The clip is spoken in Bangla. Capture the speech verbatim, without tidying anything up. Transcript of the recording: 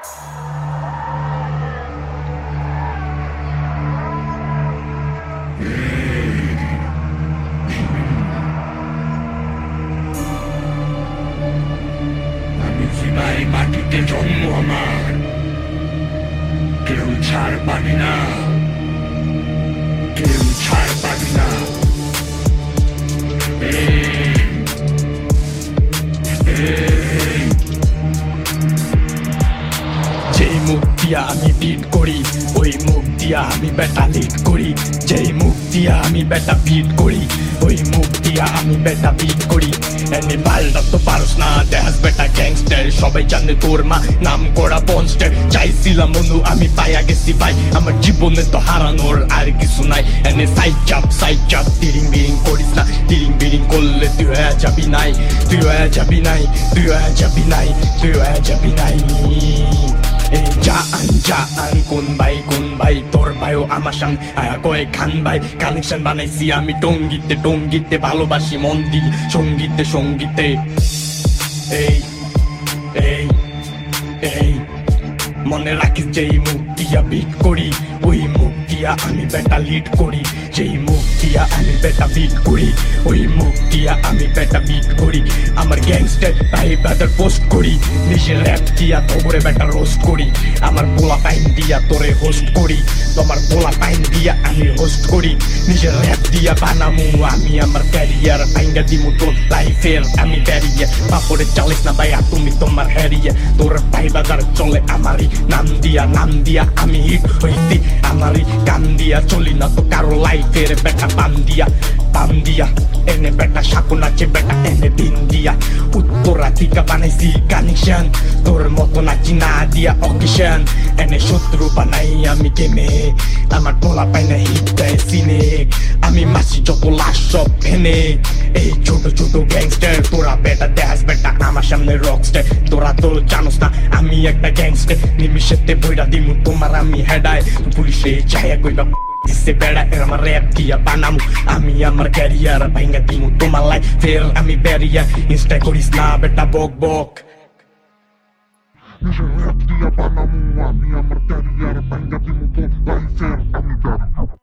আমি সিপাই মাটিতে জন্ম আমার, কেউ ছাড় পাবি না, কেউ ছাড় পাবি না। যেই মুখ দিয়া আমি বিট করি, ওই মুখ দিয়া আমি বেটা লিড করি। যেই মুখ দিয়া আমি বেটা বিট করি, ওই মুখ দিয়া আমি বেটা বিট করি। এনে পাল্টা তো পারস না, দেখাস বেটা গ্যাংস্টার। সবাই জানে তোর মা নাম করা পনস্টার। চাইছিলাম বন্ধু আমি পাইয়া গেছি ভাই, আমার জীবনে তো হারানোর আর কিছু নাই। এনে সাইড চাপ সাইড চাপ, তিরিং বিরিং করিস না, তিরিং বিরিং করলে তুই হয়ে যাবি নাই, তুই হয়ে যাবি নাই, তুই হয়ে যাবি নাই, তুই হয়ে যাবি নাই। জান জান কোন ভাই কোন ভাই, তোর ভাইও আমার সঙ্গে আয়া কয়ে খান ভাই। কানেকশন বানাইছি আমি টঙ্গিতে টঙ্গিতে, ভালোবাসি মন দি সঙ্গীতে সঙ্গীতে। এই এই এই মনে রাখিস, যেই মুখ দিয়া বিট করি, ওই মুখ দিয়া আমি বেটা লিড করি। যেই মুখ দিয়া আমি বেটা বিট করি, ওই মুখ দিয়া আমি বেটা বিট করি। আমার গ্যাংস্টার ভাই ব্রাদার পোস্ট করি, নিজের র্যাপ দিয়া তোরে বেটা রোস্ট করি। আমার পোলা পাইন দিয়া তোরে হোস্ট করি, তোমার পোলা পাইন দিয়া আমি হোস্ট করি। নিজের র্যাপ দিয়া বানামু আমি আমার ক্যারিয়ার, ভাইঙ্গা দিমু তোর লাইফের আমি ব্যারিয়ার। পাপড়ে চালিস না ভাইয়া তুমি তোমার হ্যারিয়া, তোর ভাই বাজার চলে আমারই নাম দিয়া, নাম দিয়া আমি হিট হইতি আমারই গান দিয়া। চলি না তো কারো লাইফের বেটা পান দিয়া, পান দিয়া। এনে বেটা সাকুন আছে বেটা এনে দিন দিয়া। উত্তরা টিকা বানাইছি কানেকশন, তোর মতো নাচি না দিয়া অকেশন। এনে শত্রু বানাই আমি গেমে, আমার পোলা পাই না হিট দেয় সিনে। আমি মাসি যত লাশ সব ভেনে, এই ছোট ছোট গ্যাংস্টার। তোরা বেটা দেখাস বেটা আমার সামনে রকস্টার, তোরা তো জানোস না আমি একটা গ্যাংস্টার। নিমিশেতে বইরা দিমু তোমার আমি হেডায়, পুলিশে চাইয়া কইবা দিছে বেড়া। এর আমার র্যাপ দিয়া বানামু আমি আমার ক্যারিয়ার, ভাইঙ্গা দিমু তোমার লাইফ ফের আমি ব্যারিয়ার। ইনস্টা করিস না বেটা বক বক, নিজের র্যাপ দিয়া বানামু আমি আমার ক্যারিয়ার, ভাইঙ্গা দিমু তোর লাইফের আমি ব্যারিয়ার।